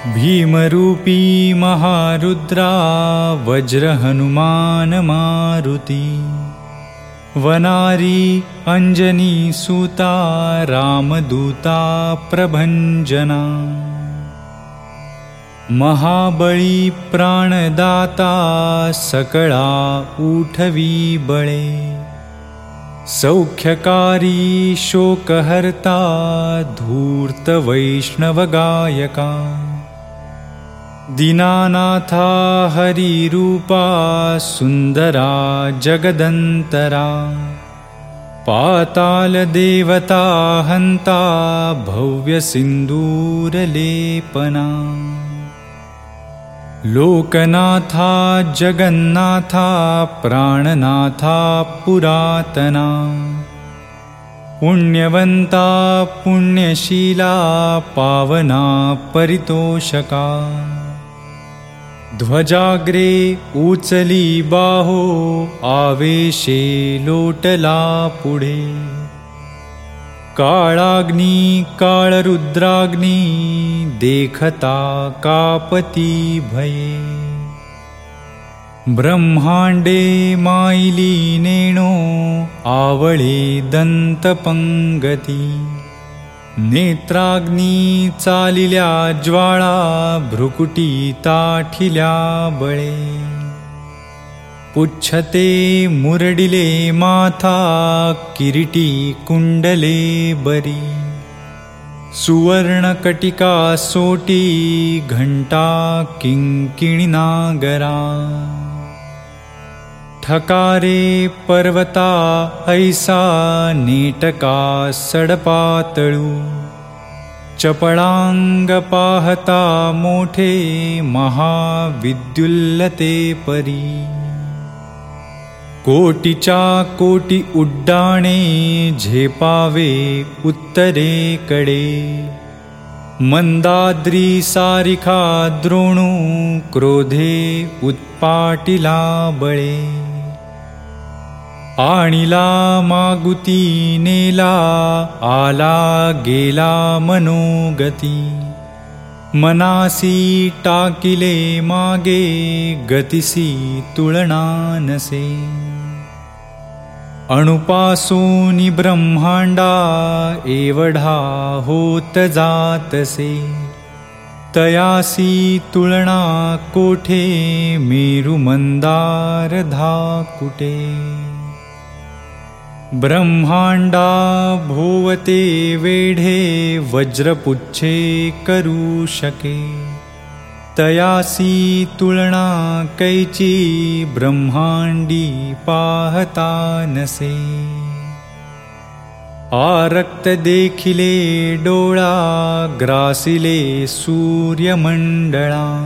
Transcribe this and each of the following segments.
भीमरूपी महारुद्रा वज्रहनुमान मारुति वनारी अंजनी सूता रामदूता प्रभंजना महाबळी प्राणदाता सकळा उठवी बळे सौख्यकारी शोकहर्ता धूर्त वैष्णवगायका दीनानाथा हरिरूपा सुंदरा जगदंतरा पाताल देवता हंता भव्य सिंदूरलेपना लोकनाथा जगन्नाथा प्राणनाथा पुरातना पुण्यवंता पुण्यशीला पावना परितोषका ध्वजाग्रे उचली बाहो आवेशे लोटला पुढे काळाग्नी काळरुद्राग्नी देखता कापती भये ब्रह्मांडे मायली नेणो आवळे दंतपंगती नेत्राग्नी चालिल्या ज्वाळा भ्रुकुटी ताठिल्या बळे पुच्छते मुरडिले माथा किरीटी कुंडले बरी सुवर्णकटिका सोटी घंटा किंकिणी नागरा ठकारे पर्वता ऐसा नेटका सडपातळू चपळांग पाहता मोठे महाविद्युल्लते परी कोटीच्या कोटी उड्डाणे झेपावे उत्तरेकडे मंदाद्री सारिखा द्रोणू क्रोधे उत्पाटिला बळे आणिला मागुती नेला आला गेला मनोगती मनासी टाकिले मागे गतिसी तुलना नसे अणुपासूनी ब्रह्मांडा एवढा होत जातसे तयासी तुलना कोठे मेरु मंदार धाकुटे ब्रह्मांडा भोवते वेढे वज्रपुच्छे करू शके तयासी तुलना कैची ब्रह्मांडी पाहता नसे आरक्त देखिले डोळा ग्रासिले सूर्यमंडळा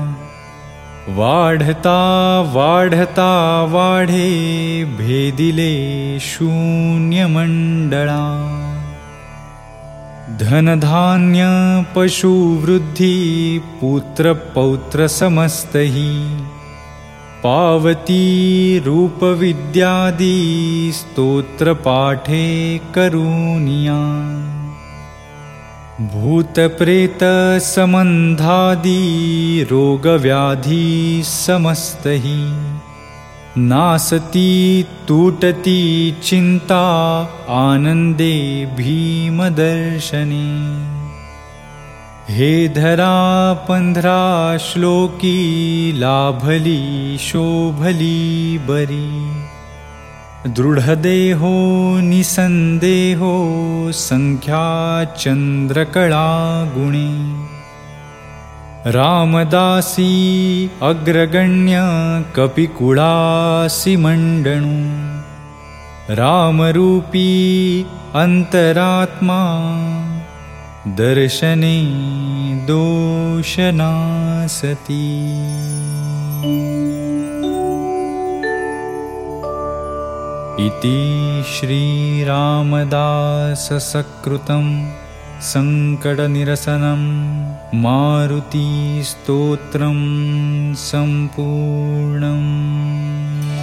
वाढता वाढता वाढे भेदिले शून्यमंडळा धनधान्य पशुवृद्धी पुत्र पौत्र समस्तही पावती रूपविद्यादी स्तोत्र पाठे करूनिया भूतप्रेत संबंधादी रोगव्याधी समस्तही नासती तुटती चिंता आनंदे भीमदर्शने हे धरा 15 श्लोकी लाभली शोभली बरी दृढदेहो निसंदेहो संख्या चंद्रकळा गुणे रामदासी अग्रगण्य कपिकुळासी मंडणू रामरूपी अंतरात्मा दर्शने दोषनासती इति श्रीरामदाससकृतं संकटनिरसनं मारुति स्तोत्रं सम्पूर्णम्।